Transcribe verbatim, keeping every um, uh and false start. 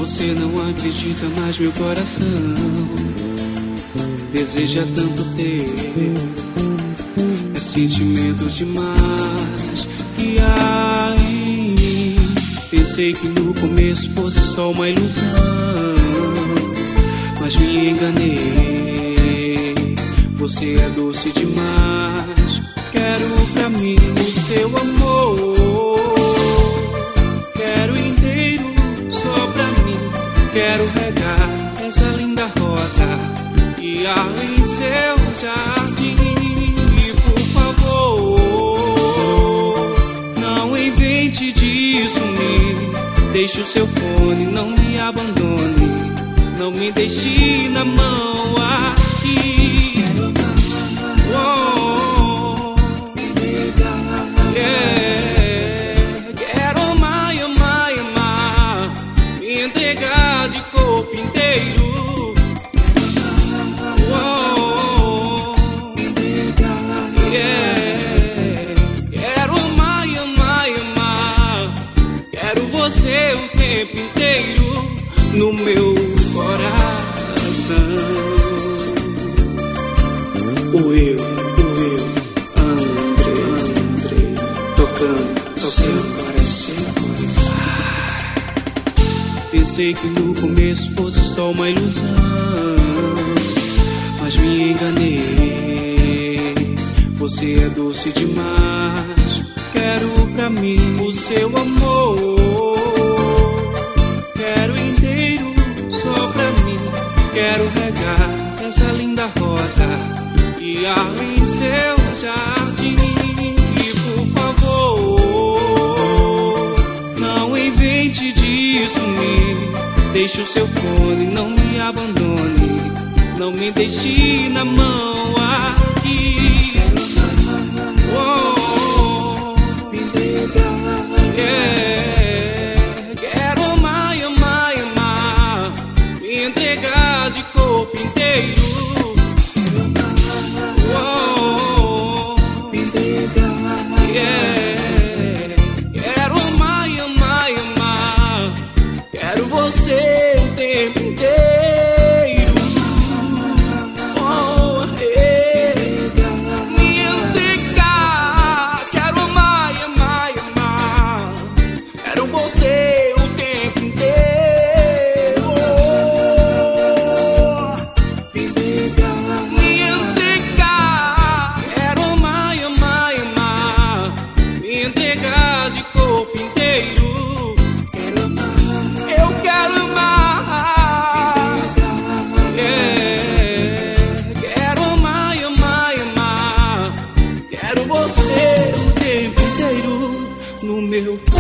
Você não acredita, mas meu coração deseja tanto ter. É sentimento demais que há em mim. Pensei que no começo fosse só uma ilusão, mas me enganei. Você é doce demais. Quero pra mim o seu amor. Quero inteiro só pra mim. Quero regar essa linda rosa que há em seu jardim. E por favor, não invente de sumir. Deixe o seu fone, não me abandone. Não me deixe na mão aqui. Oh, yeah. Quero amar, amar, amar. Me entregar de corpo inteiro. Oh, yeah. Quero amar, amar, amar. Quero você o tempo inteiro no meu coração. O eu, o eu, André, André, tocando, tocando para seu coração. Pensei que no começo fosse só uma ilusão, mas me enganei. Você é doce demais. Quero pra mim o seu amor. Quero inteiro só pra mim. Quero regar essa linda rosa que há em seu jardim. E por favor, não invente de sumir. Deixe o seu fone, não me abandone. Não me deixe na mão aqui. Oh, me entregar, yeah. Quero amar, amar, amar. Me entregar de corpo inteiro. Oh, me entregar, yeah. Quero amar, amar, amar. Quero você o tempo inteiro. Oh, yeah. Me entregar. Quero amar, amar, amar. Quero você o tempo inteiro. Oh, me entregar. Me entregar. Quero amar, amar, amar. Me entregar de corpo inteiro. Quero amar. Eu quero amar. Yeah. Quero amar, amar, amar. Quero você o tempo inteiro no meu